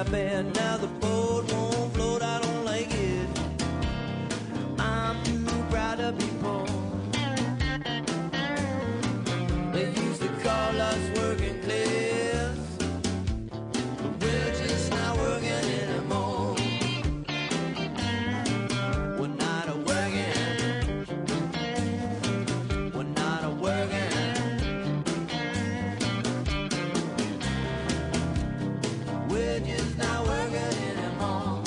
that bad. Now the boat won't float, I don't like it. I'm too proud to be poor. They used to call us working class, but we're just not working anymore. We're not a working. We're not a working. We're just not working anymore.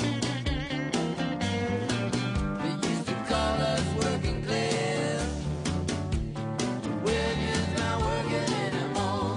They used to call us working class. We're just not working anymore.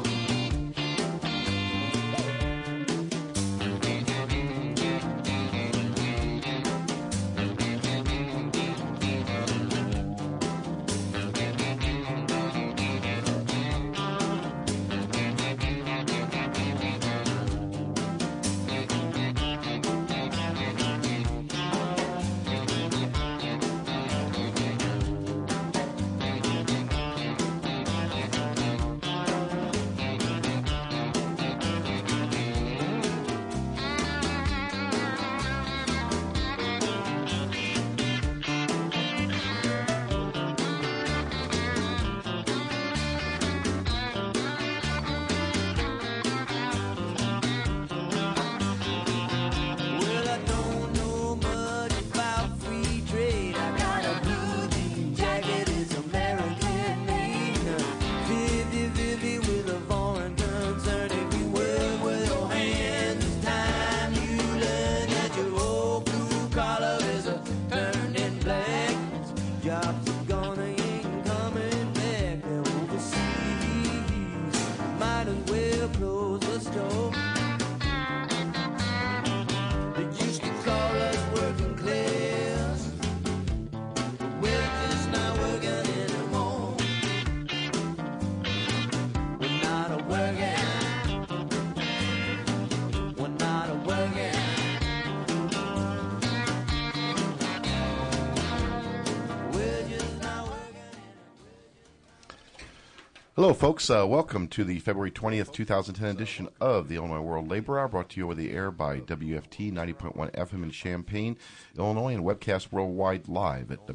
Well, I don't know much about free trade. I got a blue jean jacket, it's American made. 50-50 with a foreign concern. If you work with your hands, it's time you learn that your old blue collar is a turning black. Jobs are gone, they ain't coming back. They're overseas. Might as well close the store. They used to call us working class. We're just not working anymore. We're not a working. We're not a working. We're just not working. Hello, folks. Welcome to the February 20th, 2010 edition of the Illinois World Labor Hour, brought to you over the air by WFT 90.1 FM in Champaign, Illinois, and webcast worldwide live at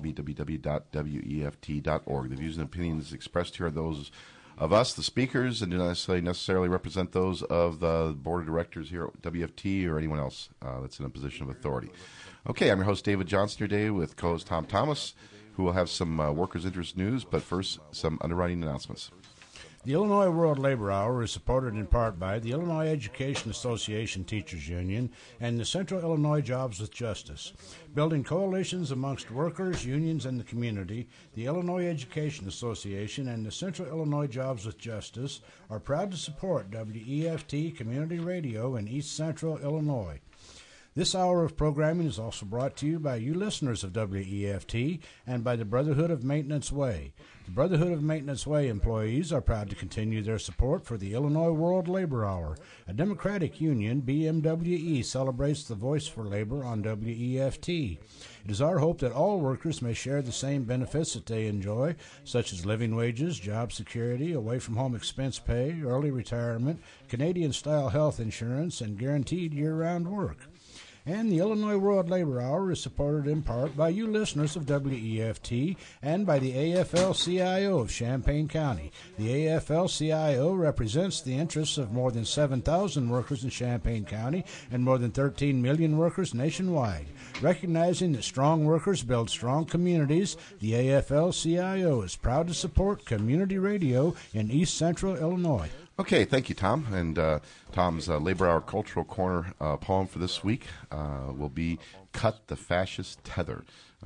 www.weft.org. The views and opinions expressed here are those of us, the speakers, and do not necessarily represent those of the board of directors here at WFT or anyone else that's in a position of authority. Okay, I'm your host, David Johnson, today with co-host Tom Thomas, who will have some workers' interest news, but first, some underwriting announcements. The Illinois World Labor Hour is supported in part by the Illinois Education Association Teachers Union and the Central Illinois Jobs with Justice. Building coalitions amongst workers, unions, and the community, the Illinois Education Association and the Central Illinois Jobs with Justice are proud to support WEFT Community Radio in East Central Illinois. This hour of programming is also brought to you by you listeners of WEFT and by the Brotherhood of Maintenance Way. The Brotherhood of Maintenance Way employees are proud to continue their support for the Illinois World Labor Hour. A Democratic union, BMWE, celebrates the voice for labor on WEFT. It is our hope that all workers may share the same benefits that they enjoy, such as living wages, job security, away-from-home expense pay, early retirement, Canadian-style health insurance, and guaranteed year-round work. And the Illinois World Labor Hour is supported in part by you listeners of WEFT and by the AFL-CIO of Champaign County. The AFL-CIO represents the interests of more than 7,000 workers in Champaign County and more than 13 million workers nationwide. Recognizing that strong workers build strong communities, the AFL-CIO is proud to support community radio in East Central Illinois. Okay, thank you, Tom. And Tom's Labor Hour Cultural Corner poem for this week will be Cut the Fascist Tether.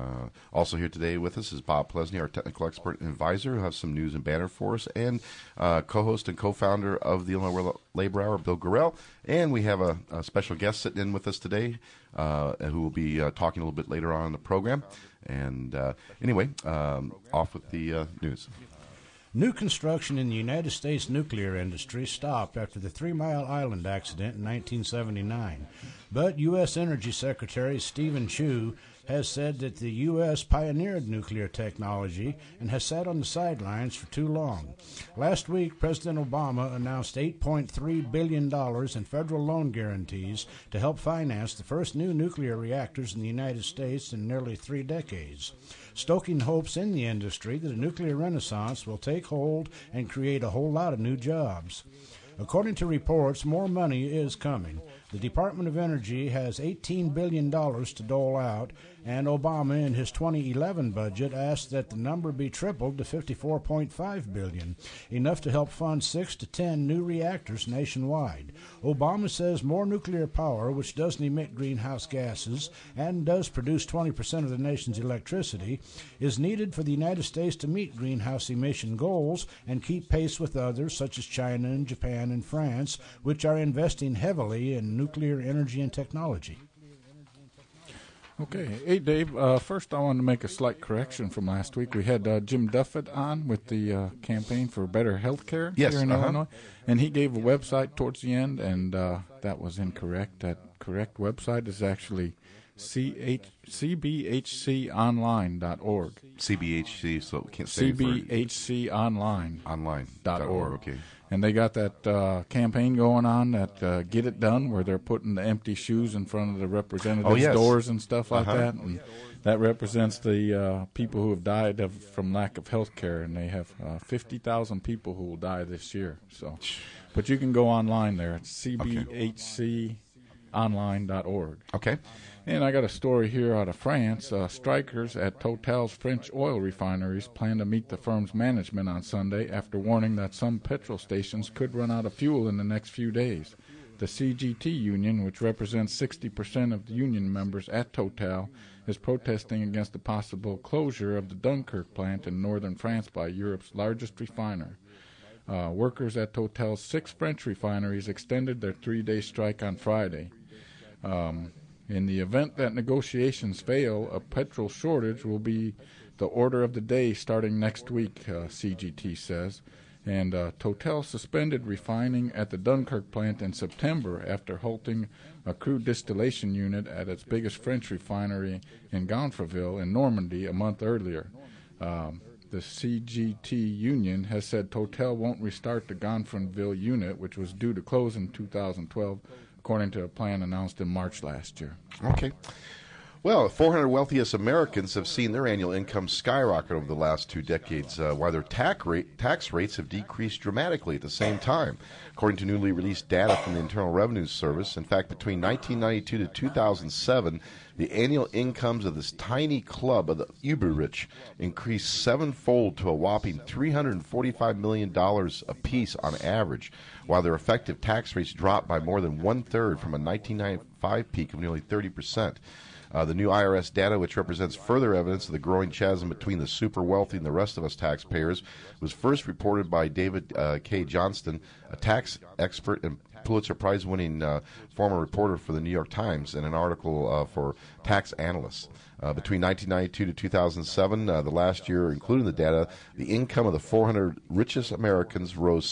Also here today with us is Bob Plesney, our technical expert and advisor, who has some news and banner for us, and co-host and co-founder of the Illinois World Labor Hour, Bill Gorell. And we have a special guest sitting in with us today who will be talking a little bit later on in the program. And anyway, off with the news. New construction in the United States nuclear industry stopped after the 3 Mile Island accident in 1979. But U.S. Energy Secretary Stephen Chu has said that the U.S. pioneered nuclear technology and has sat on the sidelines for too long. Last week, President Obama announced $8.3 billion in federal loan guarantees to help finance the first new nuclear reactors in the United States in nearly 3 decades, stoking hopes in the industry that a nuclear renaissance will take hold and create a whole lot of new jobs. According to reports, more money is coming. The Department of Energy has $18 billion to dole out, and Obama in his 2011 budget asked that the number be tripled to $54.5 billion, enough to help fund 6 to 10 new reactors nationwide. Obama says more nuclear power, which doesn't emit greenhouse gases and does produce 20% of the nation's electricity, is needed for the United States to meet greenhouse emission goals and keep pace with others such as China and Japan and France, which are investing heavily in nuclear energy and technology. Okay. Hey, Dave, first I wanted to make a slight correction from last week. We had Jim Duffett on with the campaign for better health care here in Illinois, and he gave a website towards the end, and that was incorrect. That correct website is actually cbhconline.org. CBHC, so we can't say cbhconline.org. Okay. And they got that campaign going on, that Get It Done, where they're putting the empty shoes in front of the representatives' doors and stuff like that. And that represents the people who have died from lack of health care, and they have 50,000 people who will die this year. So, but you can go online there. It's cbhconline.org. Okay. And I got a story here out of France. Strikers at Total's French oil refineries plan to meet the firm's management on Sunday after warning that some petrol stations could run out of fuel in the next few days. The CGT union, which represents 60% of the union members at Total, is protesting against the possible closure of the Dunkirk plant in northern France by Europe's largest refiner. Workers at Total's 6 French refineries extended their 3-day strike on Friday. In the event that negotiations fail, a petrol shortage will be the order of the day starting next week, CGT says. And Total suspended refining at the Dunkirk plant in September after halting a crude distillation unit at its biggest French refinery in Gonfreville in Normandy a month earlier. The CGT union has said Total won't restart the Gonfreville unit, which was due to close in 2012, according to a plan announced in March last year. Okay. Well, 400 wealthiest Americans have seen their annual income skyrocket over the last 2 decades, while their tax rates have decreased dramatically at the same time, according to newly released data from the Internal Revenue Service. In fact, between 1992 to 2007, the annual incomes of this tiny club of the uber-rich increased 7-fold to a whopping $345 million apiece on average, while their effective tax rates dropped by more than 1/3 from a 1995 peak of nearly 30%. The new IRS data, which represents further evidence of the growing chasm between the super wealthy and the rest of us taxpayers, was first reported by David K. Johnston, a tax expert and Pulitzer Prize-winning former reporter for the New York Times, in an article for tax analysts. Between 1992 to 2007, the last year, including the data, the income of the 400 richest Americans rose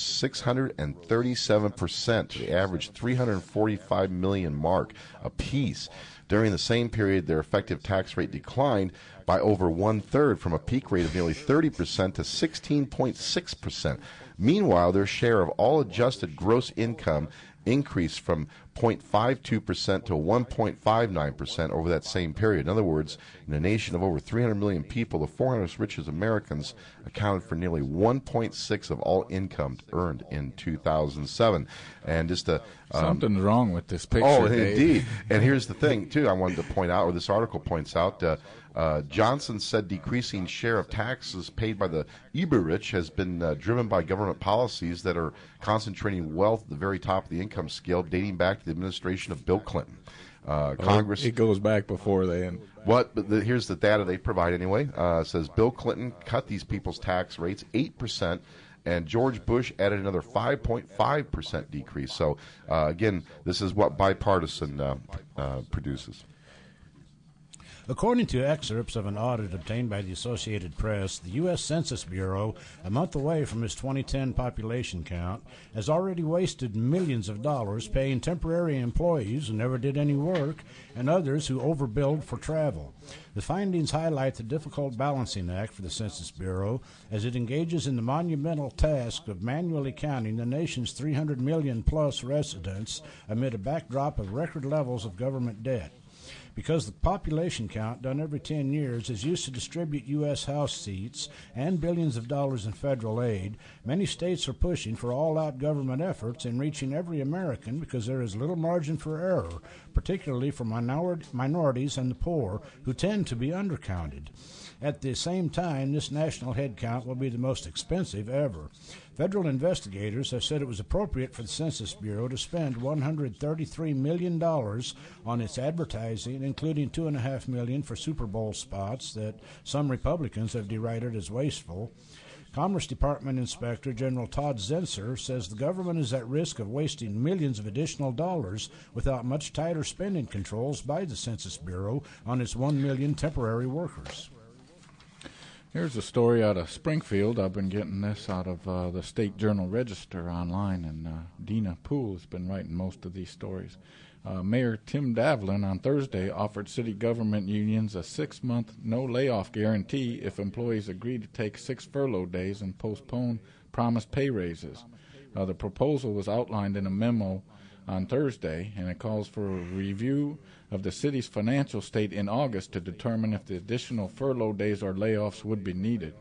637% to the average $345 million mark apiece. During the same period, their effective tax rate declined by over 1/3 from a peak rate of nearly 30% to 16.6%. Meanwhile, their share of all adjusted gross income increased from 0.52% to 1.59% over that same period. In other words, in a nation of over 300 million people, the 400 richest Americans accounted for nearly 1.6% of all income earned in 2007. And just something's wrong with this picture. Oh, Dave. Indeed. And here's the thing, too, I wanted to point out, or this article points out, Johnson said decreasing share of taxes paid by the uber-rich has been driven by government policies that are concentrating wealth at the very top of the income scale, dating back to the administration of Bill Clinton. Congress. It goes back before then. But here's the data they provide anyway. It says Bill Clinton cut these people's tax rates 8%, and George Bush added another 5.5% decrease. So, again, this is what bipartisan produces. According to excerpts of an audit obtained by the Associated Press, the U.S. Census Bureau, a month away from its 2010 population count, has already wasted millions of dollars paying temporary employees who never did any work and others who overbilled for travel. The findings highlight the difficult balancing act for the Census Bureau as it engages in the monumental task of manually counting the nation's 300 million-plus residents amid a backdrop of record levels of government debt. Because the population count done every 10 years is used to distribute U.S. House seats and billions of dollars in federal aid, many states are pushing for all-out government efforts in reaching every American because there is little margin for error, particularly for minorities and the poor, who tend to be undercounted. At the same time, this national head count will be the most expensive ever. Federal investigators have said it was appropriate for the Census Bureau to spend $133 million on its advertising, including $2.5 million for Super Bowl spots that some Republicans have derided as wasteful. Commerce Department Inspector General Todd Zenser says the government is at risk of wasting millions of additional dollars without much tighter spending controls by the Census Bureau on its 1 million temporary workers. Here's a story out of Springfield. I've been getting this out of the State Journal-Register online, and Dina Poole has been writing most of these stories. Mayor Tim Davlin on Thursday offered city government unions a 6-month no-layoff guarantee if employees agree to take 6 furlough days and postpone promised pay raises. The proposal was outlined in a memo on Thursday, and it calls for a review of the city's financial state in August to determine if the additional furlough days or layoffs would be needed.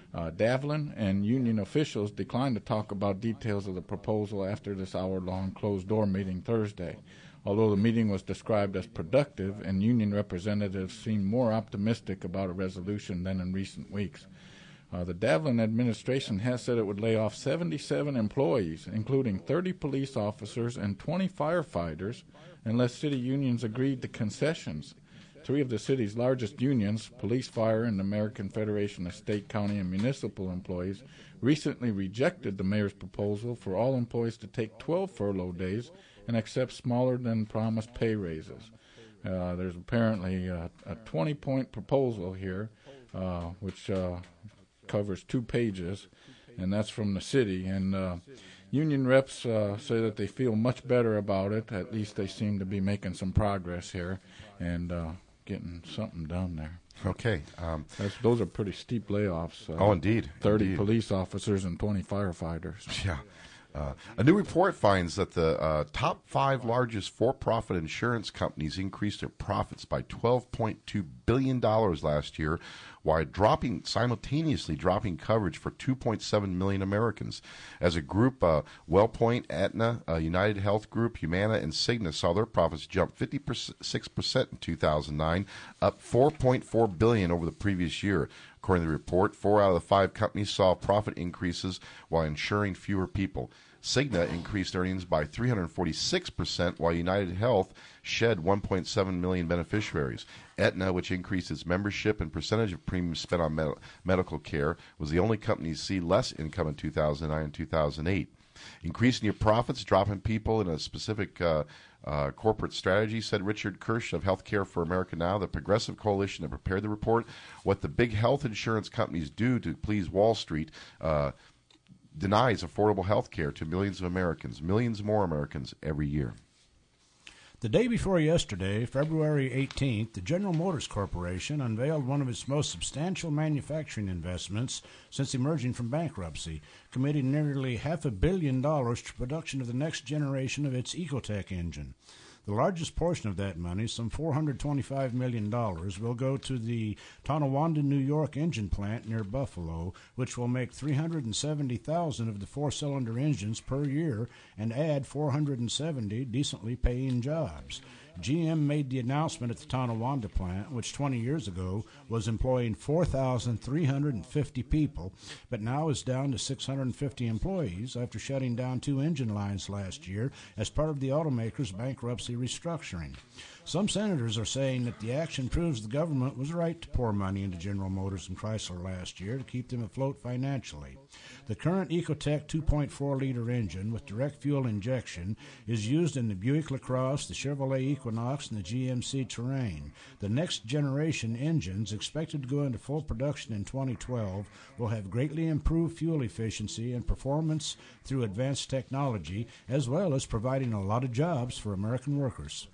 Davlin and union officials declined to talk about details of the proposal after this hour-long closed-door meeting Thursday. Although the meeting was described as productive and union representatives seemed more optimistic about a resolution than in recent weeks. The Davlin administration has said it would lay off 77 employees, including 30 police officers and 20 firefighters, unless city unions agreed to concessions. 3 of the city's largest unions, Police, Fire, and the American Federation of State, County, and Municipal Employees, recently rejected the mayor's proposal for all employees to take 12 furlough days and accept smaller than promised pay raises. There's apparently a 20-point proposal here, which covers 2 pages, and that's from the city. And union reps say that they feel much better about it. At least they seem to be making some progress here and getting something done there. Okay. Those are pretty steep layoffs. Indeed. 30 police officers and 20 firefighters. Yeah. A new report finds that the top 5 largest for-profit insurance companies increased their profits by $12.2 billion last year, while simultaneously dropping coverage for 2.7 million Americans. As a group, WellPoint, Aetna, United Health Group, Humana, and Cigna saw their profits jump 56% in 2009, up $4.4 billion over the previous year. According to the report, 4 out of the 5 companies saw profit increases while insuring fewer people. Cigna increased earnings by 346%, while United Health shed 1.7 million beneficiaries. Aetna, which increased its membership and percentage of premiums spent on medical care, was the only company to see less income in 2009 and 2008. Increasing your profits, dropping people in a specific corporate strategy, said Richard Kirsch of Healthcare for America Now, the progressive coalition that prepared the report. What the big health insurance companies do to please Wall Street denies affordable health care to millions of Americans, millions more Americans every year. The day before yesterday, February 18th, the General Motors Corporation unveiled one of its most substantial manufacturing investments since emerging from bankruptcy, committing nearly $500 million to production of the next generation of its Ecotec engine. The largest portion of that money, some $425 million, will go to the Tonawanda, New York engine plant near Buffalo, which will make 370,000 of the 4-cylinder engines per year and add 470 decently paying jobs. GM made the announcement at the Tonawanda plant, which 20 years ago was employing 4,350 people, but now is down to 650 employees after shutting down 2 engine lines last year as part of the automaker's bankruptcy restructuring. Some senators are saying that the action proves the government was right to pour money into General Motors and Chrysler last year to keep them afloat financially. The current Ecotec 2.4-liter engine with direct fuel injection is used in the Buick LaCrosse, the Chevrolet Equinox, and the GMC Terrain. The next generation engines, expected to go into full production in 2012, will have greatly improved fuel efficiency and performance through advanced technology, as well as providing a lot of jobs for American workers.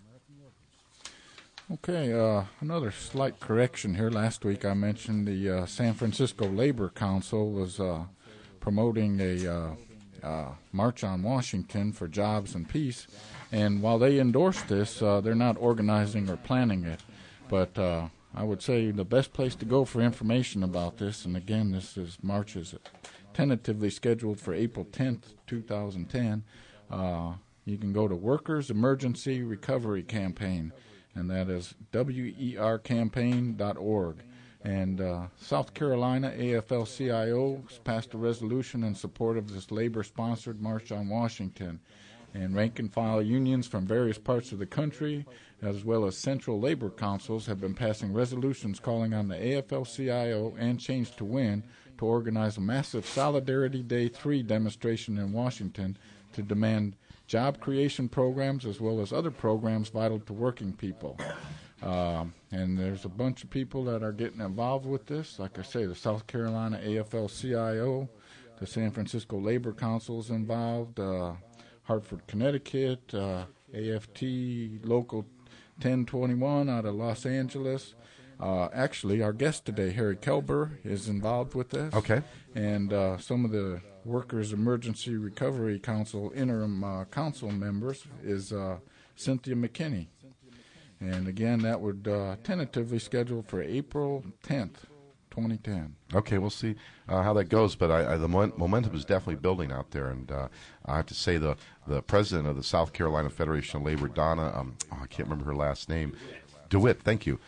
Okay, another slight correction here. Last week I mentioned the San Francisco Labor Council was promoting a March on Washington for Jobs and Peace, and while they endorse this, they're not organizing or planning it. But I would say the best place to go for information about this, and again, March is tentatively scheduled for April 10th, 2010. You can go to Workers Emergency Recovery Campaign, and that is wercampaign.org. And South Carolina AFL-CIO has passed a resolution in support of this labor-sponsored March on Washington. And rank-and-file unions from various parts of the country, as well as central labor councils, have been passing resolutions calling on the AFL-CIO and Change to Win to organize a massive Solidarity Day 3 demonstration in Washington to demand job creation programs as well as other programs vital to working people. And there's a bunch of people that are getting involved with this. Like I say, the South Carolina AFL-CIO, the San Francisco Labor Council is involved, Hartford, Connecticut, AFT Local 1021 out of Los Angeles. Actually, our guest today, Harry Kelber, is involved with this. Okay. And some of the Workers Emergency Recovery Council interim council members is Cynthia McKinney. And again, that would tentatively scheduled for April 10th, 2010. Okay, we'll see how that goes, but the momentum is definitely building out there, and I have to say the president of the South Carolina Federation of Labor, Donna, I can't remember her last name, DeWitt, thank you,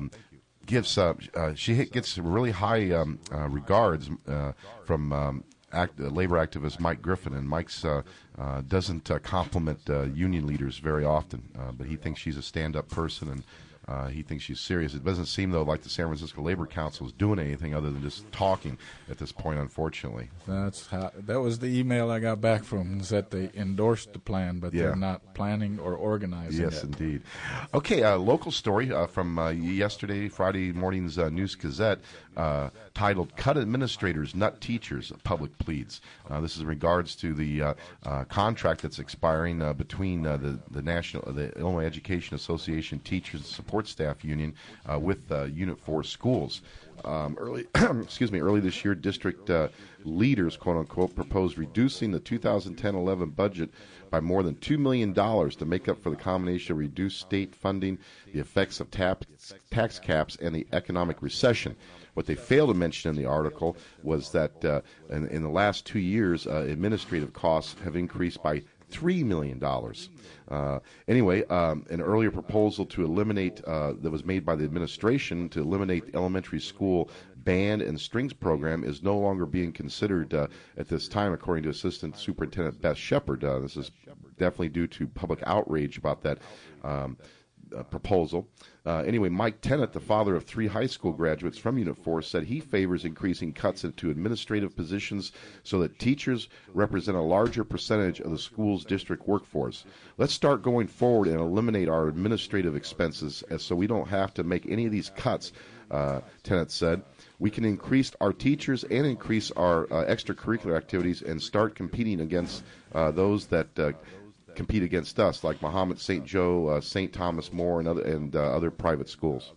she gets really high regards from labor activist Mike Griffin, and Mike's doesn't compliment union leaders very often, but he thinks she's a stand-up person, and he thinks she's serious. It doesn't seem, though, like the San Francisco Labor Council is doing anything other than just talking at this point, unfortunately. That was the email I got back from them, is that they endorsed the plan, but they're not planning or organizing it. Yes, indeed. Okay, local story from yesterday, Friday morning's News Gazette, titled "Cut Administrators, Nut Teachers, Public Pleads." This is in regards to the contract that's expiring between the Illinois Education Association Teachers and Support Staff Union with Unit 4 schools. Early this year, district leaders, quote unquote, proposed reducing the 2010-11 budget by more than $2 million to make up for the combination of reduced state funding, the effects of tax caps, and the economic recession. What they failed to mention in the article was that in the last 2 years, administrative costs have increased by $3 million. Anyway, an earlier proposal to eliminate that was made by the administration to eliminate the elementary school band and strings program is no longer being considered at this time, according to Assistant Superintendent Beth Shepard. This is definitely due to public outrage about that proposal. Anyway, Mike Tennant, the father of 3 high school graduates from Unit 4, said he favors increasing cuts into administrative positions so that teachers represent a larger percentage of the school's district workforce. Let's start going forward and eliminate our administrative expenses so we don't have to make any of these cuts, Tennant said. We can increase our teachers and increase our extracurricular activities and start competing against those that compete against us, like Mahomet St. Joe, St. Thomas More, and other private schools.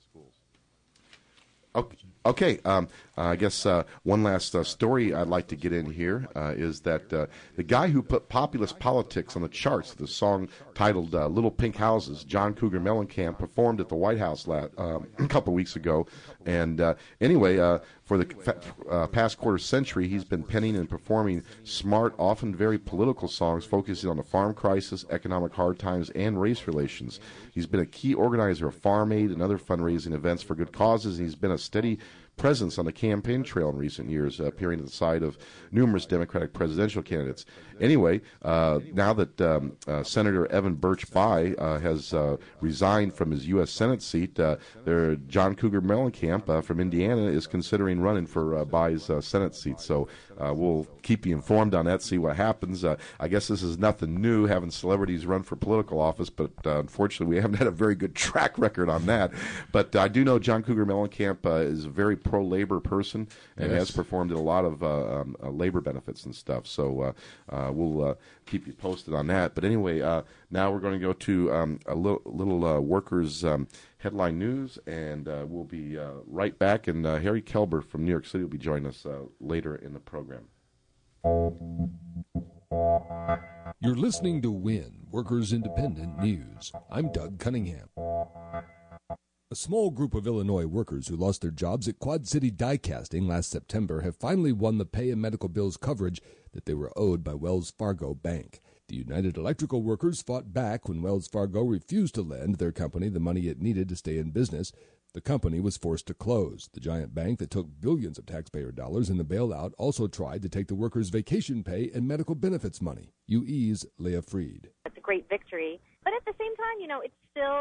Okay. I guess one last story I'd like to get in here is that the guy who put populist politics on the charts with a song titled Little Pink Houses, John Cougar Mellencamp, performed at the White House a couple weeks ago. And anyway, for the past quarter century, he's been penning and performing smart, often very political songs focusing on the farm crisis, economic hard times, and race relations. He's been a key organizer of Farm Aid and other fundraising events for good causes, and he's been a steady presence on the campaign trail in recent years, appearing at the side of numerous Democratic presidential candidates. Anyway, now that Senator Evan Birch Bayh has resigned from his U.S. Senate seat, John Cougar Mellencamp from Indiana is considering running for Bayh's Senate seat. So we'll keep you informed on that, see what happens. I guess this is nothing new, having celebrities run for political office, but unfortunately we haven't had a very good track record on that. But I do know John Cougar Mellencamp is a very pro-labor person and has performed in a lot of labor benefits and stuff. So we'll keep you posted on that. But anyway, now we're going to go to a little workers' headline news, and we'll be right back. And Harry Kelber from New York City will be joining us later in the program. You're listening to WIN, Workers Independent News. I'm Doug Cunningham. A small group of Illinois workers who lost their jobs at Quad City Die Casting last September have finally won the pay and medical bills coverage that they were owed by Wells Fargo Bank. The United Electrical Workers fought back when Wells Fargo refused to lend their company the money it needed to stay in business. The company was forced to close. The giant bank that took billions of taxpayer dollars in the bailout also tried to take the workers' vacation pay and medical benefits money. UE's Leah Freed. It's a great victory, but at the same time, it's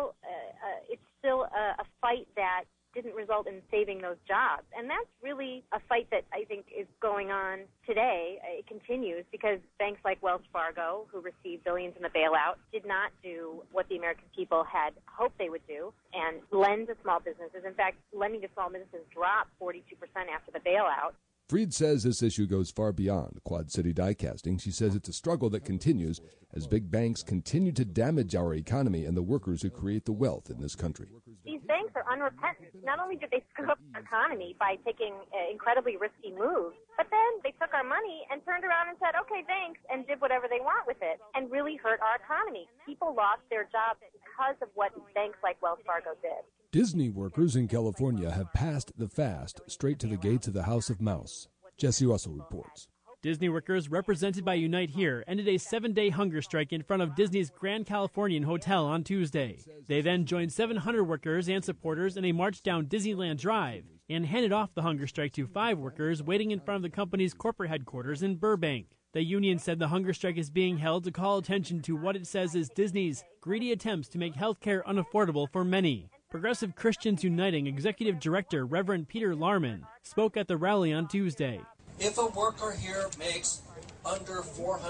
still a fight that didn't result in saving those jobs. And that's really a fight that I think is going on today. It continues because banks like Wells Fargo, who received billions in the bailout, did not do what the American people had hoped they would do and lend to small businesses. In fact, lending to small businesses dropped 42% after the bailout. Freed says this issue goes far beyond Quad City Die Casting. She says it's a struggle that continues as big banks continue to damage our economy and the workers who create the wealth in this country. These banks are unrepentant. Not only did they screw up our economy by taking incredibly risky moves, but then they took our money and turned around and said, okay, thanks, and did whatever they want with it, and really hurt our economy. People lost their jobs because of what banks like Wells Fargo did. Disney workers in California have passed the fast straight to the gates of the House of Mouse. Jesse Russell reports. Disney workers, represented by Unite Here, ended a 7-day hunger strike in front of Disney's Grand Californian Hotel on Tuesday. They then joined 700 workers and supporters in a march down Disneyland Drive and handed off the hunger strike to 5 workers waiting in front of the company's corporate headquarters in Burbank. The union said the hunger strike is being held to call attention to what it says is Disney's greedy attempts to make health care unaffordable for many. Progressive Christians Uniting Executive Director Reverend Peter Larman spoke at the rally on Tuesday. If a worker here makes under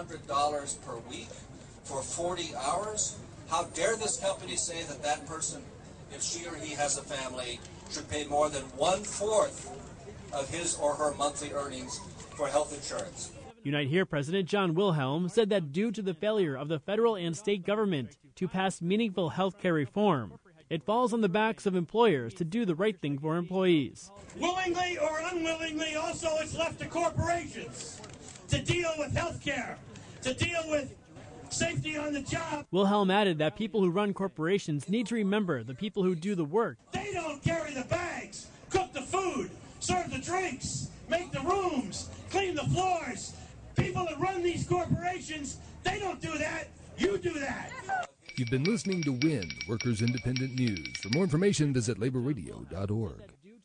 $400 per week for 40 hours, how dare this company say that that person, if she or he has a family, should pay more than 1/4 of his or her monthly earnings for health insurance? Unite Here President John Wilhelm said that due to the failure of the federal and state government to pass meaningful health care reform, it falls on the backs of employers to do the right thing for employees. Willingly or unwillingly, also it's left to corporations to deal with health care, to deal with safety on the job. Wilhelm added that people who run corporations need to remember the people who do the work. They don't carry the bags, cook the food, serve the drinks, make the rooms, clean the floors. People that run these corporations, they don't do that. You do that. You've been listening to WIN, Workers Independent News. For more information, visit laborradio.org.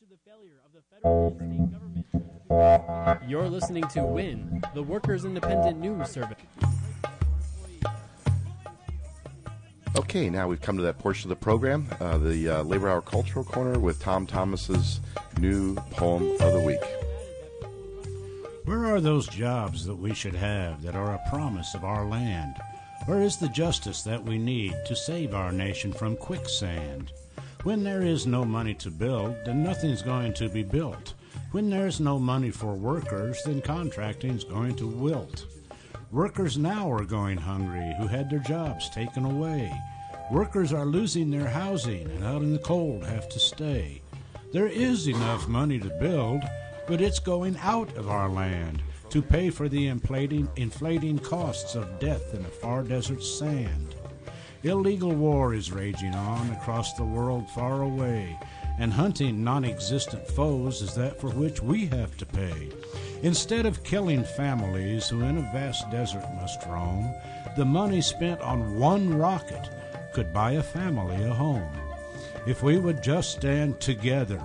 You're listening to WIN, the Workers Independent News Service. Okay, now we've come to that portion of the program, the Labor Hour Cultural Corner with Tom Thomas's new poem of the week. Where are those jobs that we should have that are a promise of our land? Where is the justice that we need to save our nation from quicksand? When there is no money to build, then nothing's going to be built. When there's no money for workers, then contracting's going to wilt. Workers now are going hungry who had their jobs taken away. Workers are losing their housing and out in the cold have to stay. There is enough money to build, but it's going out of our land to pay for the inflating costs of death in a far desert sand. Illegal war is raging on across the world far away, and hunting non-existent foes is that for which we have to pay. Instead of killing families who in a vast desert must roam, the money spent on one rocket could buy a family a home. If we would just stand together,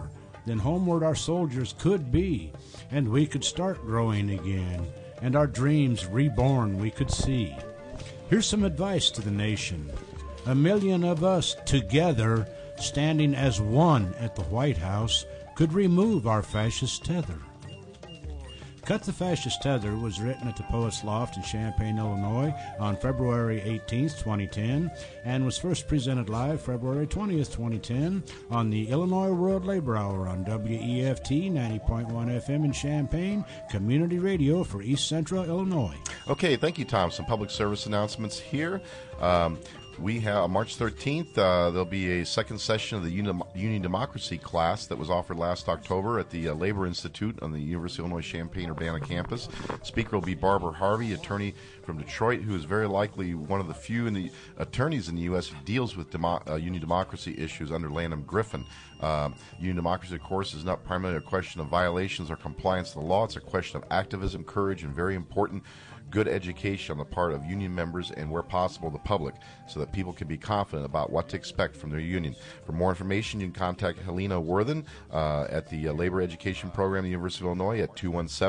then homeward our soldiers could be, and we could start growing again, and our dreams reborn we could see. Here's some advice to the nation. 1 million of us together, standing as one at the White House, could remove our fascist tether. Cut the Fascist Tether was written at the Poets Loft in Champaign, Illinois on February 18th, 2010, and was first presented live February 20th, 2010 on the Illinois World Labor Hour on WEFT 90.1 FM in Champaign, community radio for East Central Illinois. Okay, thank you, Tom. Some public service announcements here. We have March 13th, there'll be a second session of the Union Democracy class that was offered last October at the Labor Institute on the University of Illinois Champaign-Urbana campus. Speaker will be Barbara Harvey, attorney from Detroit, who is very likely one of the few attorneys in the U.S. who deals with Union democracy issues under Lanham Griffin. Union democracy, of course, is not primarily a question of violations or compliance to the law. It's a question of activism, courage, and very important, good education on the part of union members and, where possible, the public, so that people can be confident about what to expect from their union. For more information, you can contact Helena Worthen at the Labor Education Program at the University of Illinois at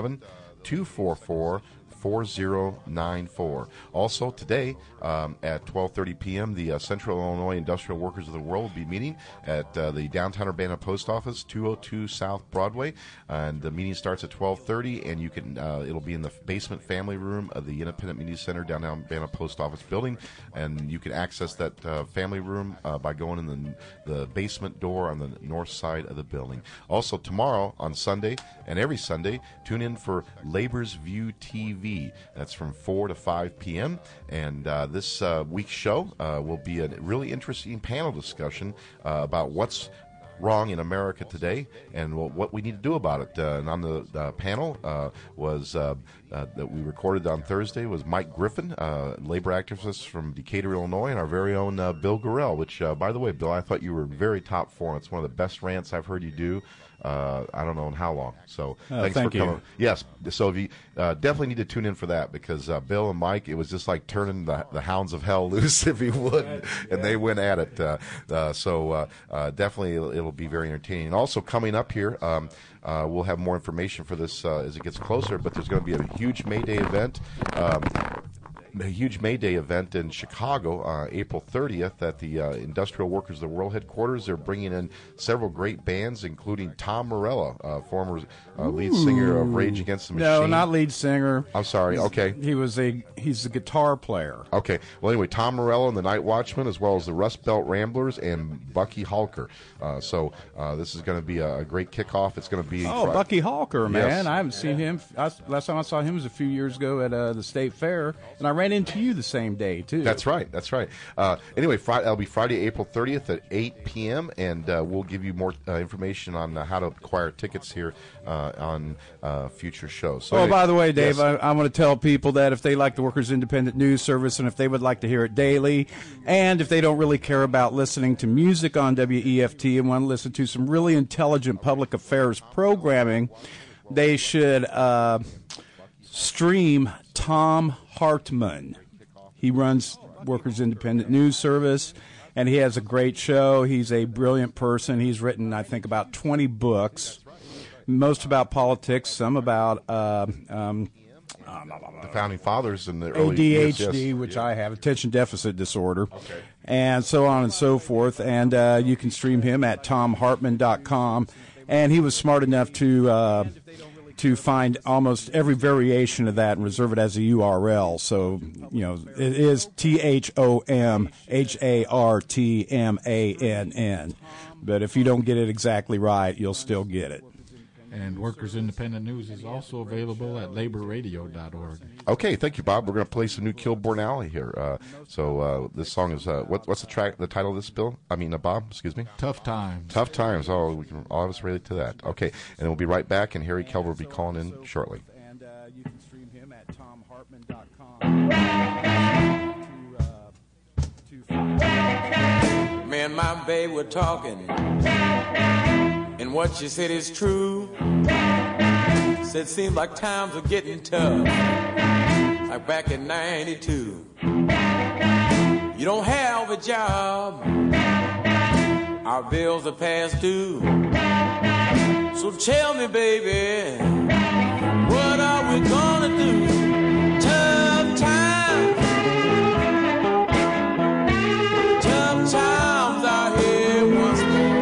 217-244-4094. Also, today at 12:30 p.m., the Central Illinois Industrial Workers of the World will be meeting at the downtown Urbana Post Office, 202 South Broadway, and the meeting starts at 12:30, and you can it'll be in the basement family room of the Independent Media Center downtown Urbana Post Office building, and you can access that family room by going in the basement door on the north side of the building. Also, tomorrow on Sunday and every Sunday, tune in for Labor's View TV. That's from 4 to 5 p.m., and this week's show will be a really interesting panel discussion about what's wrong in America today and what we need to do about it. And on the panel that we recorded on Thursday was Mike Griffin, labor activist from Decatur, Illinois, and our very own Bill Gorell, which, by the way, Bill, I thought you were very top form. It's one of the best rants I've heard you do. I don't know in how long. So thanks for coming. You. Yes. So you definitely need to tune in for that, because Bill and Mike, it was just like turning the hounds of hell loose, if you would, and they went at it. So definitely it'll be very entertaining. And also coming up here, we'll have more information for this as it gets closer, but there's going to be a huge May Day event. A huge May Day event in Chicago, April 30th, at the Industrial Workers of the World headquarters. They're bringing in several great bands, including Tom Morello, former lead singer of Rage Against the Machine. No, not lead singer. I'm sorry. Okay, he's a guitar player. Okay. Well, anyway, Tom Morello and the Night Watchman, as well as the Rust Belt Ramblers and Bucky Halker. So this is going to be a great kickoff. It's going to be Bucky Halker, man. Yes. I haven't seen him. Last time I saw him was a few years ago at the State Fair, and I ran into you the same day too. That's right. Anyway, that'll be Friday, April 30th at 8 p.m., and we'll give you more information on how to acquire tickets here on future shows. So by the way, Dave, yes. I want to tell people that if they like the Workers Independent News Service, and if they would like to hear it daily, and if they don't really care about listening to music on WEFT and want to listen to some really intelligent public affairs programming, they should stream Tom Hartman. He runs Workers Independent News Service, and he has a great show. He's a brilliant person. He's written, I think, about 20 books, most about politics, some about the Founding Fathers and the early years, ADHD, yes. which I have, attention deficit disorder, and so on and so forth. And you can stream him at TomHartman.com. And he was smart enough to find almost every variation of that and reserve it as a URL. So, it is TomHartmann. But if you don't get it exactly right, you'll still get it. And Workers Independent News is also available at laborradio.org. Okay, thank you, Bob. We're going to play some new Kilborn Alley here. So this song is what's the title of this, Bill? Bob. Excuse me. Tough Times. Tough Times. Oh, we can all of us relate to that. Okay, and we'll be right back, and Harry Kelber will be calling in shortly. And you can stream him at TomHartman.com. Me and my babe were talking, and what she said is true. Said seems like times are getting tough, like back in 92. You don't have a job, our bills are past due. So tell me, baby, what are we gonna do? Tough times are here once more.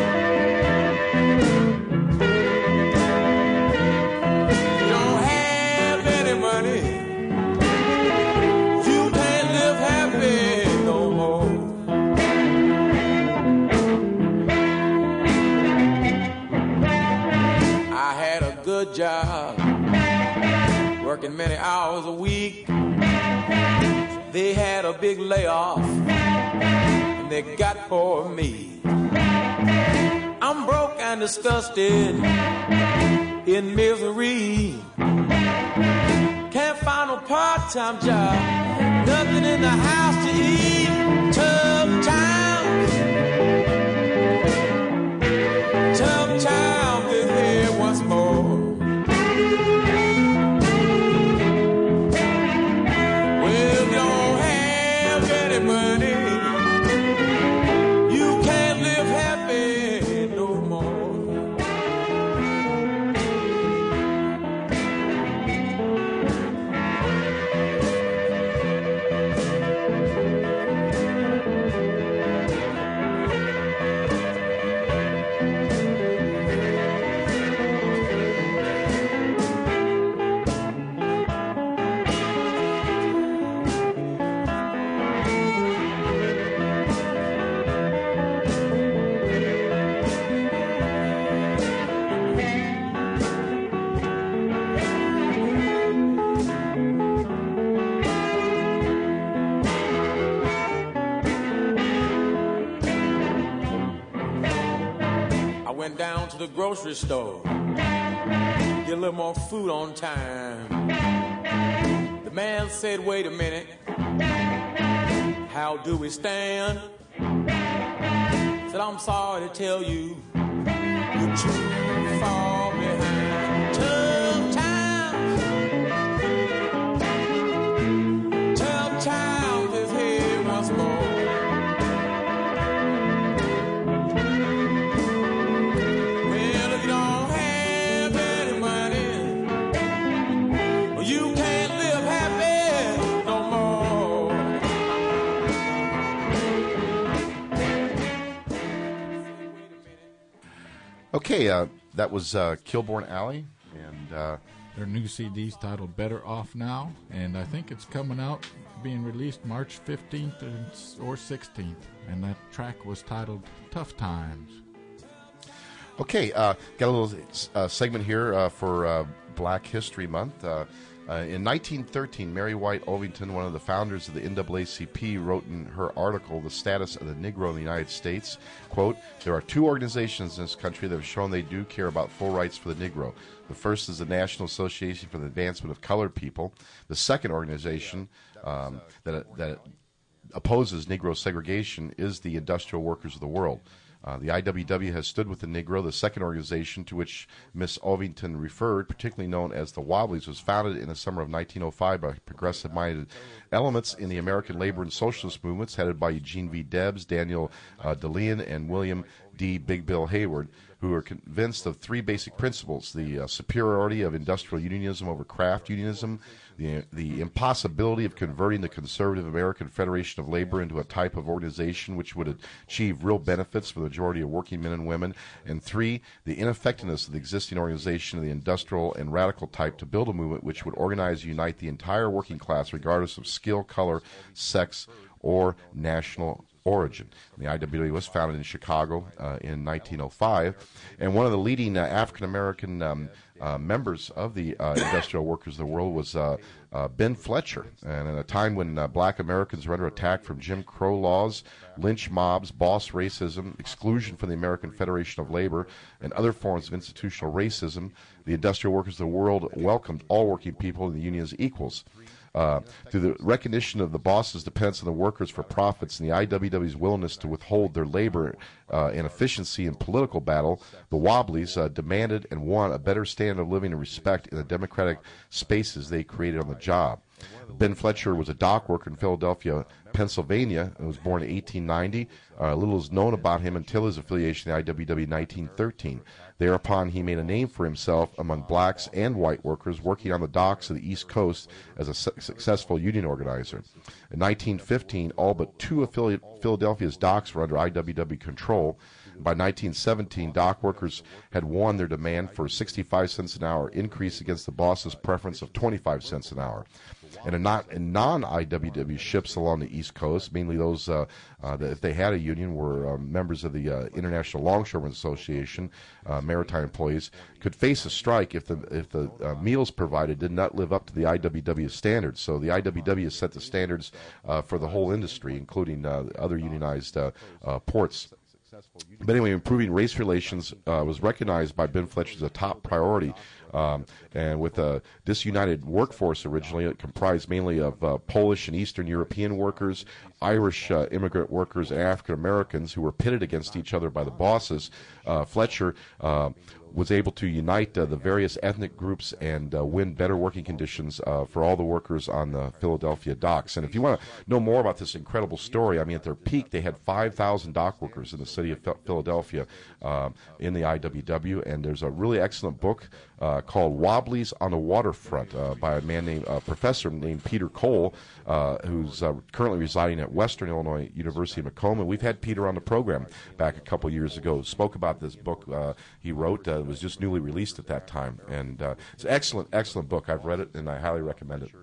You don't have any money, you can't live happy no more. I had a good job, working many hours a week. They had a big layoff, and they got for me. I'm broke and disgusted, in misery. Can't find a part-time job, nothing in the house to eat. Tough times is here once more. Well, you don't have any money, you can't live happy no more. Went down to the grocery store, get a little more food on time. The man said, wait a minute, how do we stand? Said, I'm sorry to tell you, you're too far behind. Tough times is here once more. Okay, that was Kilbourne Alley, and their new CD's titled Better Off Now, and I think it's coming out, being released March 15th or 16th, and that track was titled Tough Times. Okay, got a little segment here for Black History Month. In 1913, Mary White Ovington, one of the founders of the NAACP, wrote in her article, The Status of the Negro in the United States, quote, there are two organizations in this country that have shown they do care about full rights for the Negro. The first is the National Association for the Advancement of Colored People. The second organization that opposes Negro segregation is the Industrial Workers of the World. The IWW has stood with the Negro. The second organization to which Miss Ovington referred, particularly known as the Wobblies, was founded in the summer of 1905 by progressive-minded elements in the American labor and socialist movements headed by Eugene V. Debs, Daniel DeLeon, and William D. Big Bill Hayward, who are convinced of three basic principles: the superiority of industrial unionism over craft unionism, the impossibility of converting the conservative American Federation of Labor into a type of organization which would achieve real benefits for the majority of working men and women, and three, the ineffectiveness of the existing organization of the industrial and radical type to build a movement which would organize and unite the entire working class regardless of skill, color, sex, or national origin. The IWW was founded in Chicago in 1905, and one of the leading African-American members of the Industrial Workers of the World was Ben Fletcher. And at a time when black Americans were under attack from Jim Crow laws, lynch mobs, boss racism, exclusion from the American Federation of Labor, and other forms of institutional racism, the Industrial Workers of the World welcomed all working people in the union as equals. Through the recognition of the boss's dependence on the workers for profits and the IWW's willingness to withhold their labor and efficiency in political battle, the Wobblies demanded and won a better standard of living and respect in the democratic spaces they created on the job. Ben Fletcher was a dock worker in Philadelphia, Pennsylvania, and was born in 1890. Little is known about him until his affiliation to the IWW in 1913. Thereupon, he made a name for himself among blacks and white workers working on the docks of the East Coast as a successful union organizer. In 1915, all but 2 of Philadelphia's docks were under IWW control. By 1917, dock workers had won their demand for 65 cents an hour increase against the boss's preference of 25 cents an hour. And non-IWW ships along the East Coast, mainly those that, if they had a union, were members of the International Longshoremen's Association, maritime employees, could face a strike if the meals provided did not live up to the IWW standards. So the IWW set the standards for the whole industry, including other unionized ports. But anyway, improving race relations was recognized by Ben Fletcher as a top priority. And with a disunited workforce originally, it comprised mainly of Polish and Eastern European workers, Irish immigrant workers, and African Americans who were pitted against each other by the bosses. Fletcher was able to unite the various ethnic groups and win better working conditions for all the workers on the Philadelphia docks. And if you want to know more about this incredible story, I mean, at their peak, they had 5,000 dock workers in the city of Philadelphia in the IWW. And there's a really excellent book called Wobblies on the Waterfront by a man named professor named Peter Cole, who's currently residing at Western Illinois University in Macomb. We've had Peter on the program back a couple years ago. Spoke about this book he wrote. It was just newly released at that time, and it's an excellent book. I've read it, and I highly recommend it.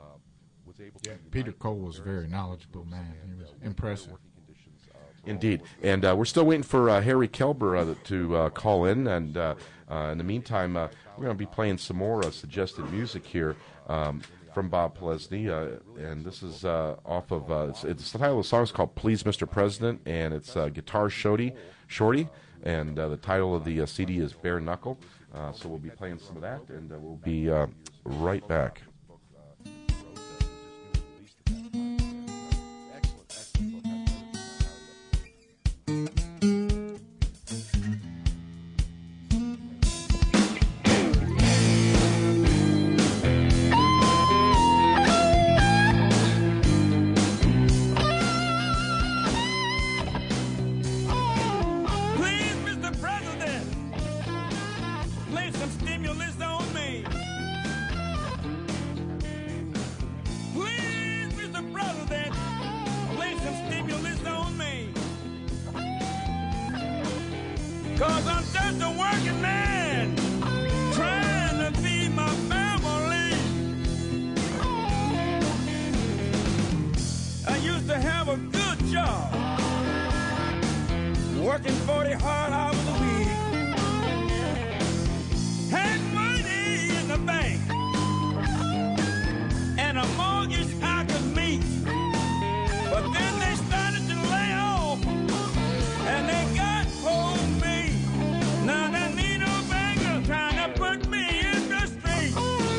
Yeah, Peter Cole was a very knowledgeable man. He was impressive. Indeed. And we're still waiting for Harry Kelber to call in. And in the meantime, we're going to be playing some more suggested music here from Bob Plesney. And this is off of, it's the title of the song is called Please Mr. President, and it's Guitar Shorty. And the title of the CD is Bare Knuckle. So we'll be playing some of that, and we'll be right back. Cause I'm just a working man trying to feed my family. I used to have a good job, working 40 hard hours a week. Had money in the bank and a mortgage I could meet. But then they started to lay off and they got hold of me. Now there need no banker trying to put me in the street.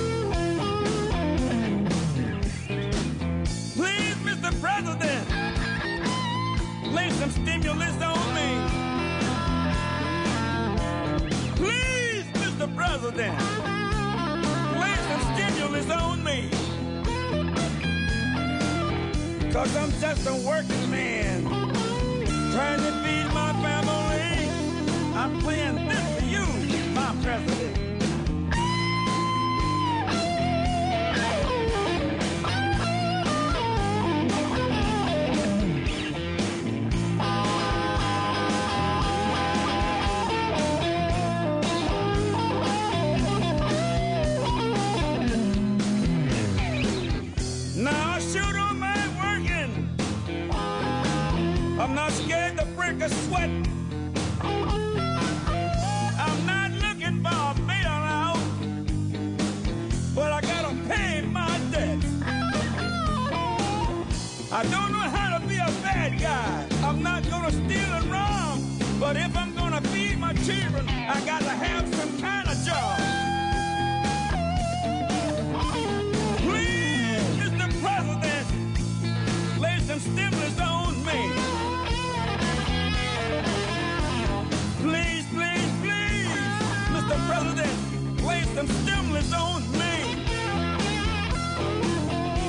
Please, Mr. President, lay some stimulus on me. Please, Mr. President, lay some stimulus on me. Cause I'm just a working man trying to feed my family. I'm playing this for you, my president. Now I sure don't mind working. I'm not scared to break a sweat. I'm not looking for a bailout, but I gotta pay my debts. I don't know how to be a bad guy. I'm not gonna steal and rob, but if I'm gonna feed my children, I gotta have some kind of job. Please, Mr. President, lay some stimulus on me. Please, please, please, Mr. President, lay some stimulus on me.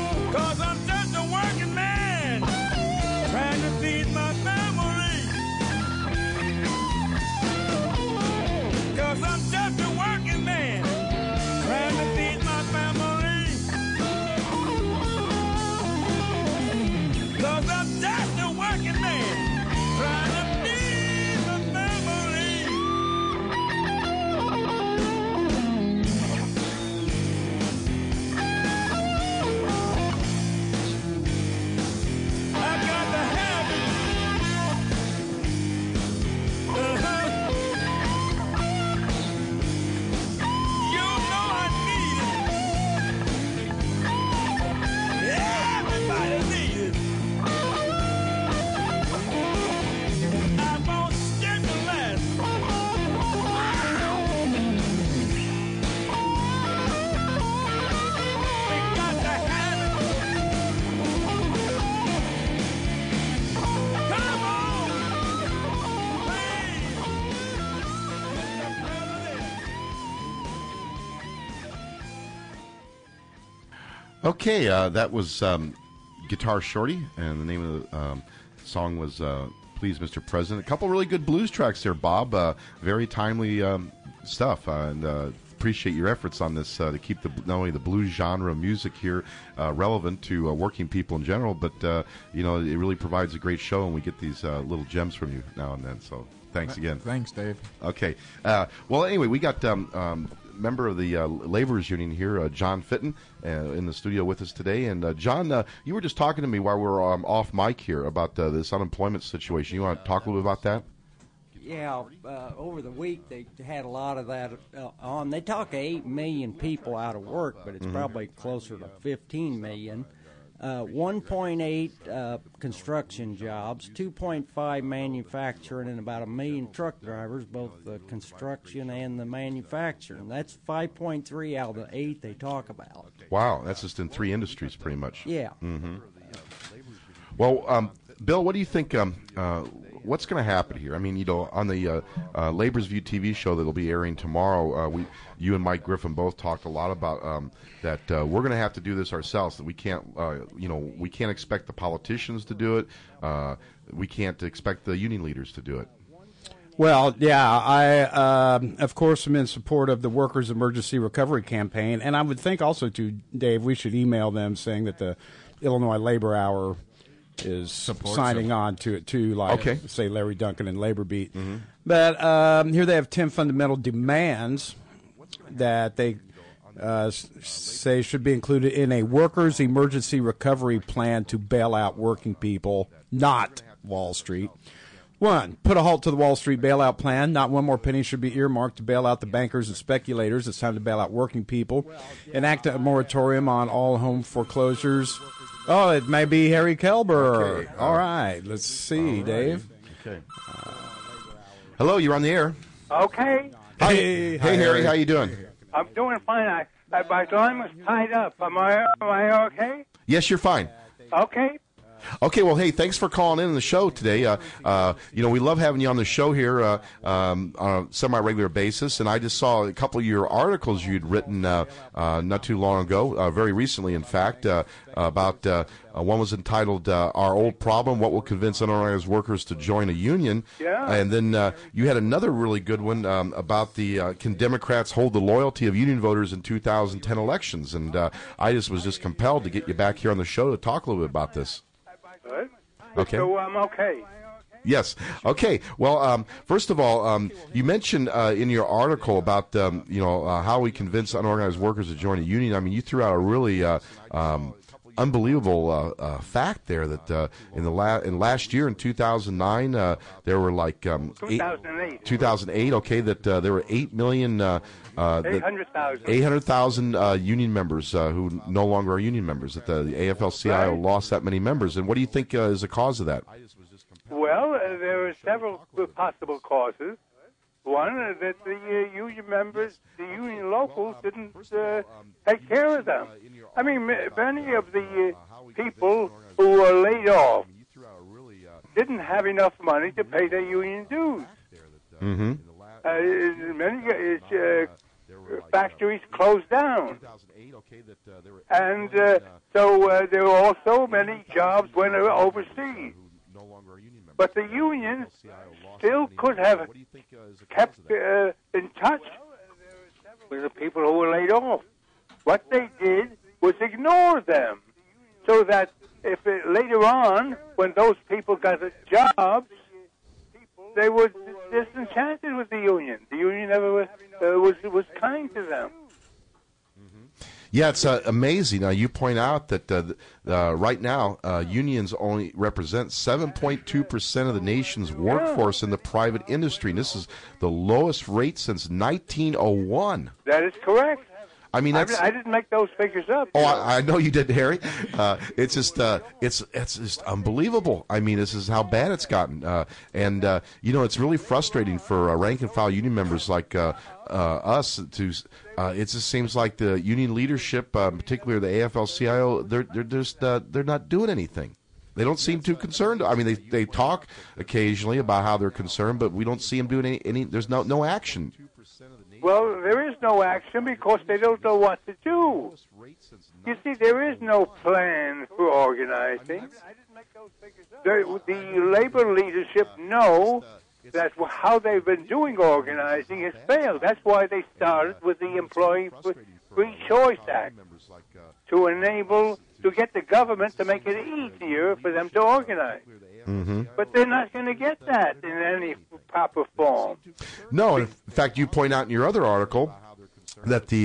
Okay, that was Guitar Shorty, and the name of the song was Please, Mr. President. A couple really good blues tracks there, Bob. Very timely stuff, and appreciate your efforts on this to keep not only the blues genre music here relevant to working people in general, but it really provides a great show, and we get these little gems from you now and then. So thanks again. Thanks, Dave. Okay. Well, anyway, we got member of the Laborers Union here, John Fitton, in the studio with us today. And John, you were just talking to me while we were off mic here about this unemployment situation. You want to talk a little bit about that? Yeah, over the week they had a lot of that on. They talk 8 million people out of work, but it's probably closer to 15 million. 1.8 construction jobs, 2.5 manufacturing, and about 1 million truck drivers, both the construction and the manufacturing. That's 5.3 out of the 8 they talk about. Wow, that's just in 3 industries pretty much. Yeah. Mm-hmm. Well, Bill, what do you think, what's going to happen here? I mean, on the Labor's View TV show that'll be airing tomorrow, you and Mike Griffin both talked a lot about that we're going to have to do this ourselves. That we can't, we can't expect the politicians to do it. We can't expect the union leaders to do it. Well, yeah, I, of course, am in support of the Workers' Emergency Recovery Campaign, and I would think also, too, Dave, we should email them saying that the Illinois Labor Hour is signing on to it, too, like, say, Larry Duncan and Labor Beat. Mm-hmm. But here they have 10 fundamental demands that they say should be included in a workers' emergency recovery plan to bail out working people, not Wall Street. 1, put a halt to the Wall Street bailout plan. Not one more penny should be earmarked to bail out the bankers and speculators. It's time to bail out working people. Enact a moratorium on all home foreclosures. Oh, it may be Harry Kelber. Okay. All right. Let's see, right. Dave. Okay. Hello, you're on the air. Okay. Hey, Harry. How you doing? I'm doing fine. My line was tied up. Am I okay? Yes, you're fine. Okay. Okay, well, hey, thanks for calling in the show today. We love having you on the show here on a semi-regular basis, and I just saw a couple of your articles you'd written not too long ago, very recently, in fact, about one was entitled Our Old Problem, What Will Convince Unorganized Workers to Join a Union? Yeah. And then you had another really good one about can Democrats hold the loyalty of union voters in 2010 elections? And I was just compelled to get you back here on the show to talk a little bit about this. Good. Okay. So I'm okay. Yes. Okay. Well, first of all, you mentioned in your article about how we convince unorganized workers to join a union. I mean, you threw out a really unbelievable fact there that in last year in 2009 there were like 2008. Okay, that there were 8 million. 800,000 union members who no longer are union members. That the AFL-CIO lost that many members. And what do you think is the cause of that? Well, there are several possible causes. One, that the union members, the union locals, didn't take care of them. I mean, many of the people who were laid off didn't have enough money to pay their union dues. Mm-hmm. Many factories closed down. And so there were also many jobs went overseas. But the unions still could have kept in touch with the people who were laid off. What they did was ignore them, so that if later on, when those people got jobs, they were disenchanted with the union. The union never was kind to them. Yeah, it's amazing. Now, you point out that right now unions only represent 7.2% of the nation's workforce in the private industry. And this is the lowest rate since 1901. That is correct. I mean, I didn't make those figures up. Oh, I know you did, Harry. It's just it's just unbelievable. I mean, this is how bad it's gotten, and it's really frustrating for rank and file union members like us. It just seems like the union leadership, particularly the AFL-CIO, they're not doing anything. They don't seem too concerned. I mean, they talk occasionally about how they're concerned, but we don't see them doing any there's no action. Well, there is no action because they don't know what to do. You see, there is no plan for organizing. The labor leadership know that how they've been doing organizing has failed. That's why they started with the Employee Free Choice Act, to get the government to make it easier for them to organize. Mm-hmm. But they're not going to get that in any proper form. No, in fact, you point out in your other article that the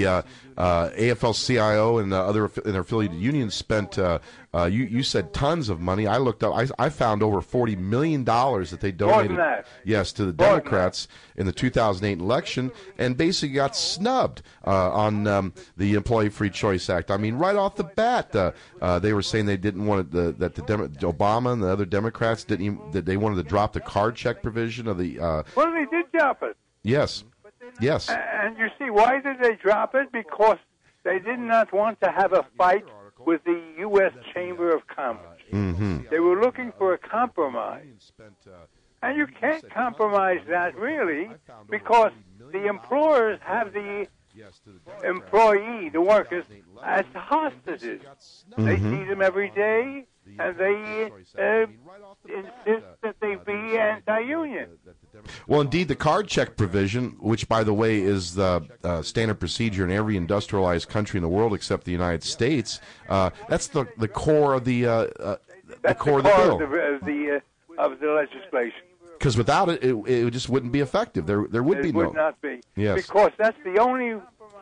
AFL-CIO and their affiliated unions spent, you said tons of money. I looked up, I found over $40 million that they donated, yes, to the Democrats in the 2008 election, and basically got snubbed on the Employee Free Choice Act. I mean, right off the bat, they were saying they didn't want that Obama and the other Democrats that they wanted to drop the card check provision of the. Well, they did drop it. Yes. Yes. And you see, why did they drop it? Because they did not want to have a fight with the U.S. Chamber of Commerce. Mm-hmm. They were looking for a compromise. And you can't compromise that, really, because the employers have the employee, the workers, as hostages. Mm-hmm. They see them every day, and they insist that they be anti-union. Well, indeed, the card check provision, which, by the way, is the standard procedure in every industrialized country in the world except the United States, that's the core of the core of the bill. Of the legislation. Because without it, it just wouldn't be effective. There would be no. It would not be. Yes. Because that's the only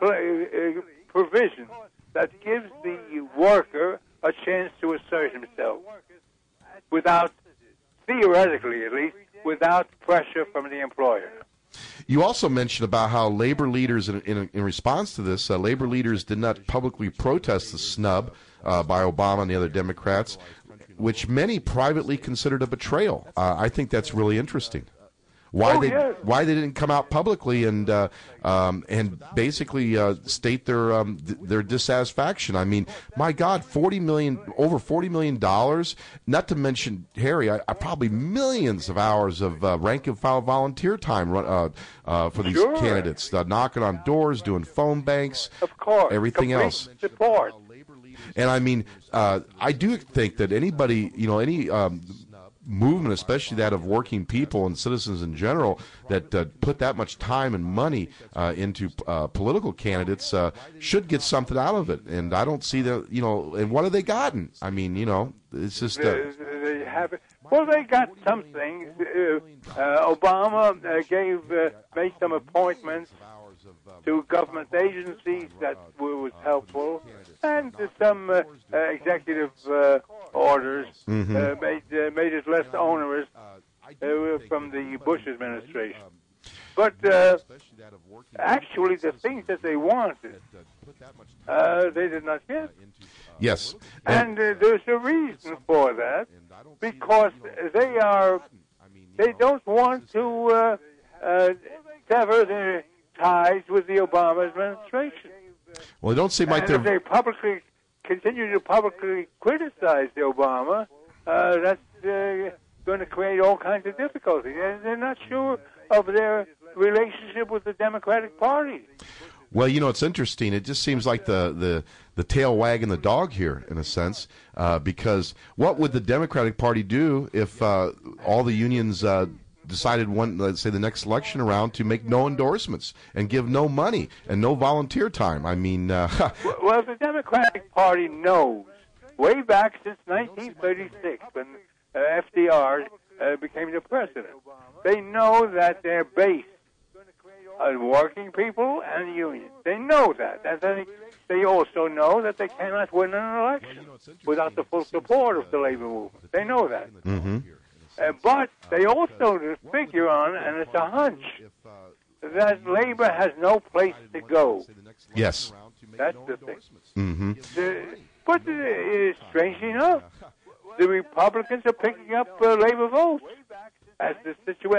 provision that gives the worker a chance to assert himself without, theoretically at least, without pressure from the employer. You also mentioned about how labor leaders, in response to this, labor leaders did not publicly protest the snub by Obama and the other Democrats, which many privately considered a betrayal. I think that's really interesting. Why they didn't come out publicly and basically state their dissatisfaction. I mean, my God, over $40 million. Not to mention, Harry, I probably millions of hours of rank and file volunteer time for these candidates, knocking on doors, doing phone banks, of course, everything else. Support. And I mean, I do think that anybody, any movement, especially that of working people and citizens in general, that put that much time and money into political candidates should get something out of it. And I don't see that, and what have they gotten? I mean, it's just. They have it. Well, they got something. Obama made some appointments to government agencies that was helpful, and some executive orders made it less onerous from the Bush administration. But actually, the things that they wanted, they did not get. Yes. And there's a reason for that, because they don't want to sever their ties with the Obama administration. Well, it don't seem like if they continue to publicly criticize the Obama, that's going to create all kinds of difficulties. And they're not sure of their relationship with the Democratic Party. Well, it's interesting. It just seems like the tail wagging the dog here, in a sense, because what would the Democratic Party do if all the unions decided let's say the next election around, to make no endorsements and give no money and no volunteer time? I mean, well, the Democratic Party knows way back since 1936 when FDR became the president. They know that their base are working people and unions. They know that. And they also know that they cannot win an election without the full support of the labor movement. They know that. Mm-hmm. But they also figure on, and it's a hunch, that labor has no place to go. Yes. That's the thing. Mm-hmm. But strangely enough, the Republicans are picking up labor votes as the situation.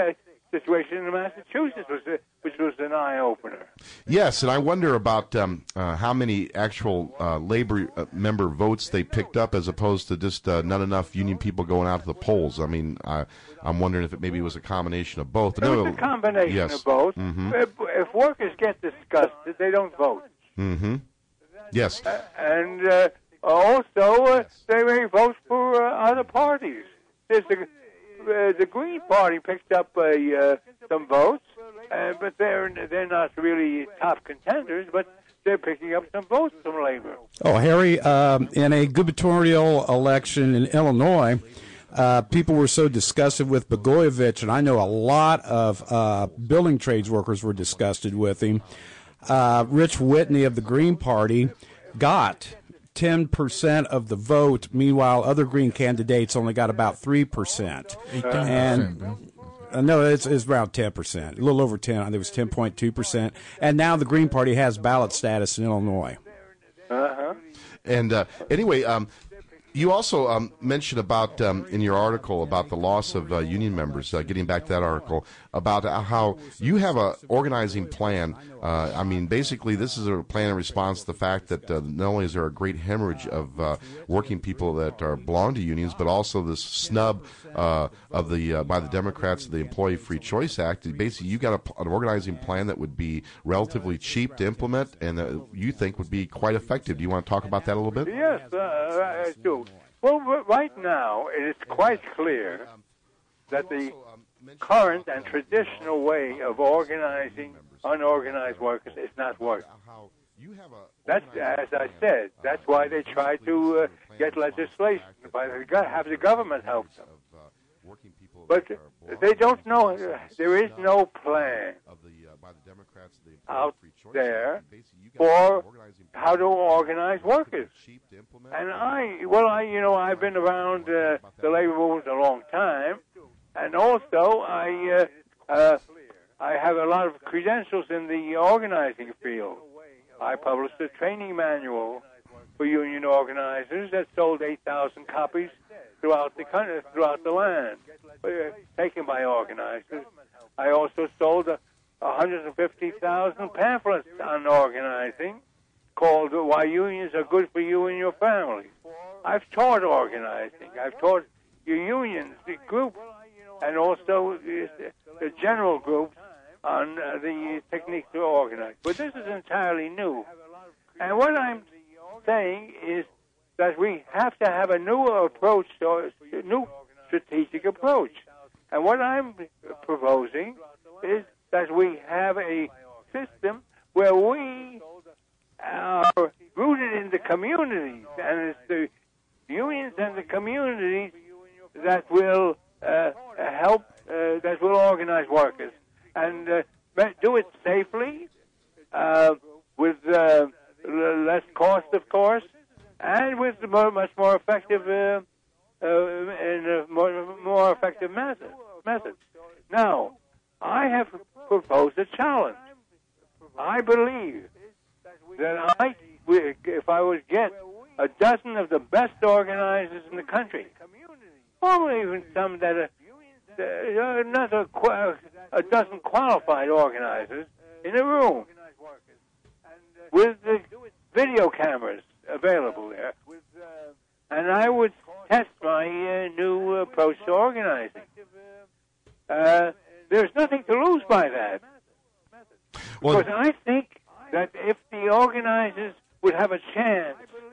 situation in Massachusetts, which was an eye-opener. Yes, and I wonder about how many actual labor member votes they picked up as opposed to just not enough union people going out to the polls. I mean, I'm wondering if it maybe was a combination of both. It was a combination of both. Mm-hmm. If workers get disgusted, they don't vote. Mm-hmm. Yes. And also, they may vote for other parties. There's the Green Party picked up some votes, but they're not really top contenders, but they're picking up some votes from Labor. Oh, Harry, in a gubernatorial election in Illinois, people were so disgusted with Blagojevich, and I know a lot of building trades workers were disgusted with him. Rich Whitney of the Green Party got 10% of the vote. Meanwhile, other Green candidates only got about 3%. And no, it's around 10%, a little over 10. I think it was 10.2%. And now the Green Party has ballot status in Illinois. Uh-huh. And anyway, you also mentioned about in your article about the loss of union members. Getting back to that article about how you have a organizing plan. I mean, basically, this is a plan in response to the fact that not only is there a great hemorrhage of working people that belong to unions, but also this snub of the by the Democrats of the Employee Free Choice Act. Basically, you got an organizing plan that would be relatively cheap to implement and that you think would be quite effective. Do you want to talk about that a little bit? Yes, I do. Well, right now, it is quite clear that the current and traditional way of organizing unorganized workers is not working. That's, as I said, that's why they try to get legislation, have the government help them. But they don't know, there is no plan out there for how to organize workers. And I've been around the labor movement a long time, and also I have a lot of credentials in the organizing field. I published a training manual for union organizers that sold 8,000 copies throughout the country, throughout the land, taken by organizers. I also sold 150,000 pamphlets on organizing called Why Unions Are Good for You and Your Family. I've taught organizing. I've taught your unions, the group, and also the general groups on the techniques to organize. But this is entirely new. And what I'm saying is that we have to have a new approach, a new strategic approach. And what I'm proposing is that we have a system where we are rooted in the communities, and it's the unions and the communities that will help, that will organize workers, and do it safely, with less cost, of course, and with much more effective and a more effective method. Now, I have proposed a challenge. I believe that if I would get a dozen of the best organizers in the country, or even some that are not a dozen qualified organizers in a room with the video cameras available there, and I would test my new approach to organizing. There's nothing to lose by that. Because I think that if the organizers would have a chance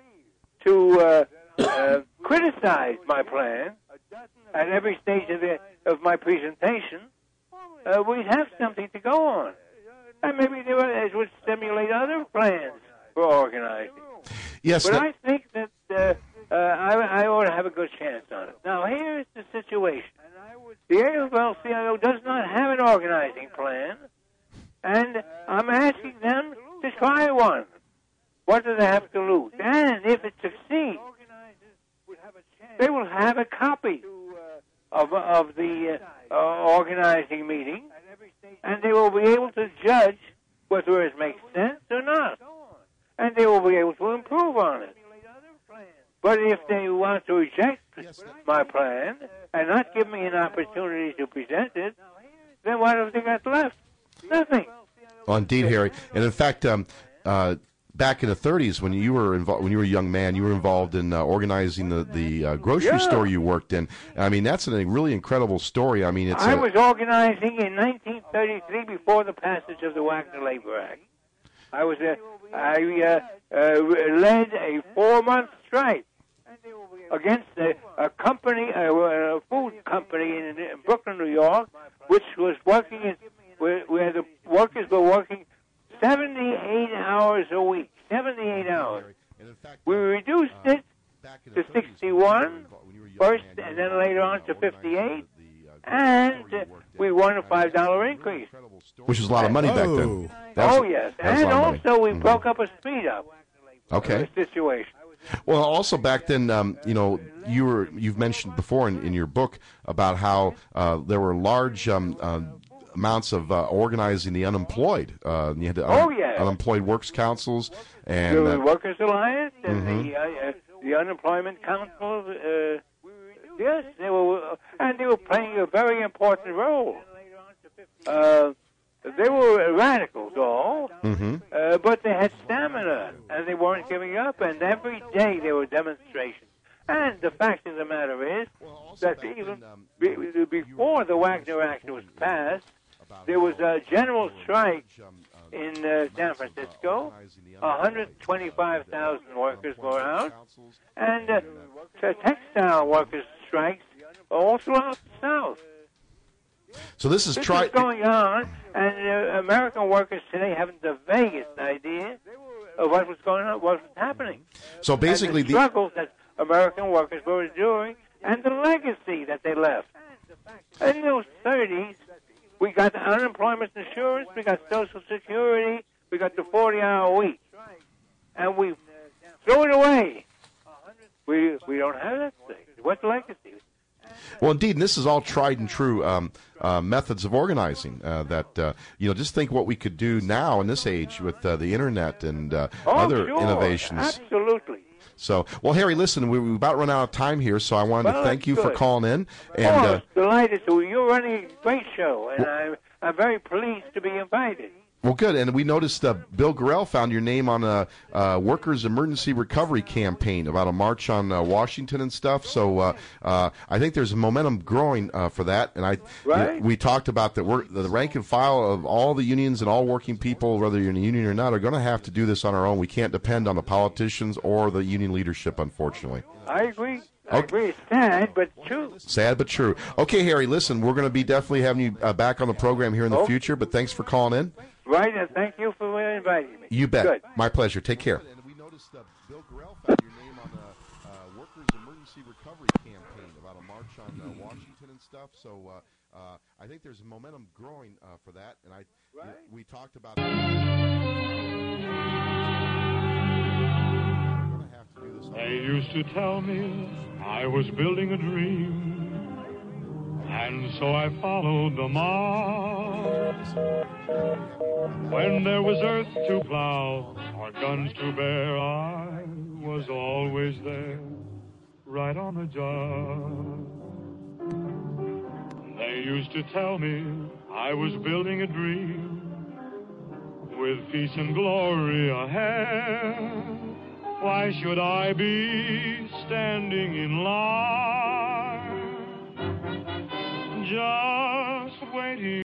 to criticize my plan at every stage of my presentation, we'd have something to go on. And maybe it would stimulate other plans for organizing. Yes, but I think that I ought to have a good chance on it. Now, here's the situation. The AFL-CIO does not have an organizing plan, and I'm asking them to try one. What do they have to lose? And if it succeeds, they will have a copy of the organizing meeting, and they will be able to judge whether it makes sense or not. And they will be able to improve on it. But if they want to reject my plan and not give me an opportunity to present it, then what have they got left? Nothing. Well, indeed, Harry. And in fact, back in the 30s, when you were a young man, you were involved in organizing the grocery store you worked in. I mean, that's a really incredible story. I mean, I was organizing in 1933 before the passage of the Wagner Labor Act. I led a 4-month strike against a company, a food company in Brooklyn, New York, which was working where the workers were working 78 hours a week. 78 hours. We reduced it to 61 first, and then later on to 58, and we won a $5 increase. Which was a lot of money back then. Yes. And also we broke up a speed up situation. Well, also back then, you've mentioned before in your book about how there were large amounts of organizing the unemployed. You had the unemployed works councils and the Workers Alliance and the Unemployment Council. Yes, they were playing a very important role. They were radicals, all, but they had stamina, and they weren't giving up, and every day there were demonstrations. And the fact of the matter is that even before the Wagner Act was passed, there was a general strike in San Francisco. 125,000 workers were out, and textile workers' strikes all throughout the South. So this is going on, and American workers today haven't the vaguest idea of what was going on, what was happening. So basically, and the struggles that American workers were enduring, and the legacy that they left. In those 30s, we got the unemployment insurance, we got Social Security, we got the 40-hour week, and we threw it away. We don't have that thing. What's the legacy? Well, indeed, and this is all tried and true methods of organizing. Just think what we could do now in this age with the internet and other innovations. Absolutely. So, well, Harry, listen, we've about run out of time here, so I wanted to thank you for calling in. And delighted to. You're running a great show, and I'm very pleased to be invited. Well, good. And we noticed Bill Gorell found your name on a Workers' Emergency Recovery Campaign about a march on Washington and stuff. So I think there's a momentum growing for that. And we talked about that the rank and file of all the unions and all working people, whether you're in a union or not, are going to have to do this on our own. We can't depend on the politicians or the union leadership, unfortunately. I agree. I agree. It's sad, but true. Sad, but true. Okay, Harry, listen, we're going to be definitely having you back on the program here in the future, but thanks for calling in. Right, and thank you for inviting me. You bet. Good. My pleasure. Take care. And we noticed Bill Gorell found your name on the Workers' Emergency Recovery Campaign about a march on Washington and stuff. So I think there's momentum growing for that. And we talked about They used to tell me I was building a dream, and so I followed the march. When there was earth to plow or guns to bear, I was always there, right on the job. They used to tell me I was building a dream, with peace and glory ahead. Why should I be standing in line, just waiting?